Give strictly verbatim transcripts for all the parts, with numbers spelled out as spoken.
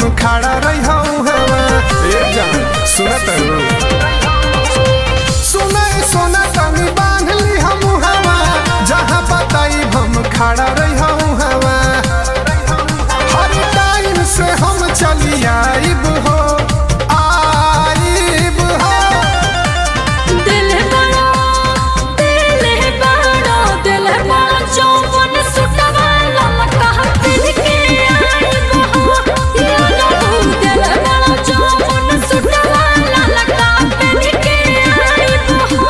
खड़ा रही हवा ए जान सुनत सुना सोना तनी बांध ली हम हवा जहाँ बताई हम खड़ा रही हवा हर टाइम से हम चली आइब हो आइब हो दिल बड़ा दिल बड़ा दिल बड़ा चौवन सुटवा ललका दिल के आइब हो यारो दिल बड़ा चौवन सुटवा ललका दिल के आइब हो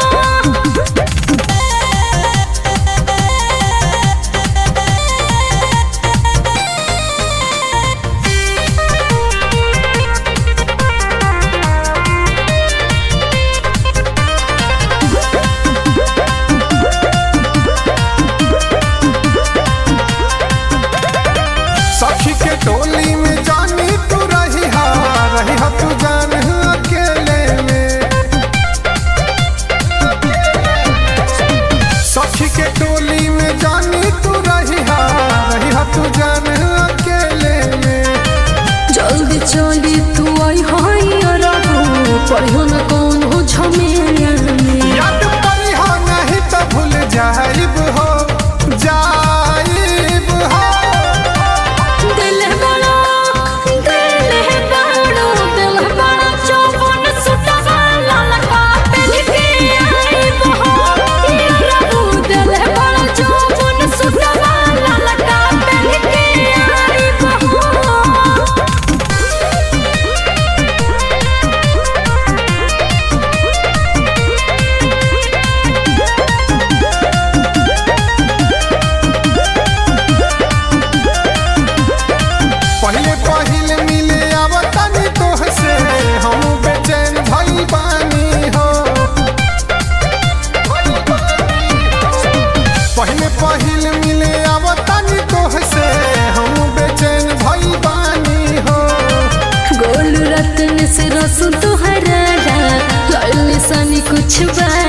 सखी के टोली में जानी तू रही हा रही हा तू जान अकेले में सखी के टोली में जानी तू रही हा रही हा तू जान अकेले में जल्दी चली तू आई हाय रहो पढ़ियो न कौन हो झमेला में याद पड़ी हो नहीं तो भूल जाइब हो जाइब हो दिल बड़ा दिल बड़ा दिल बड़ा चौवन सुटवा ललका दिल के आइब हो यारो दिल बड़ा चौवन सुटवा ललका दिल के आइब हो पहले पहले मिले आवतानी तोहसे हम बेचैन भई बानी हो पहले पहले मिले आवतानी तोहसे हम बेचैन भई बानी हो गोल रतन से रसू तुहरा लाल सनी कुछ बा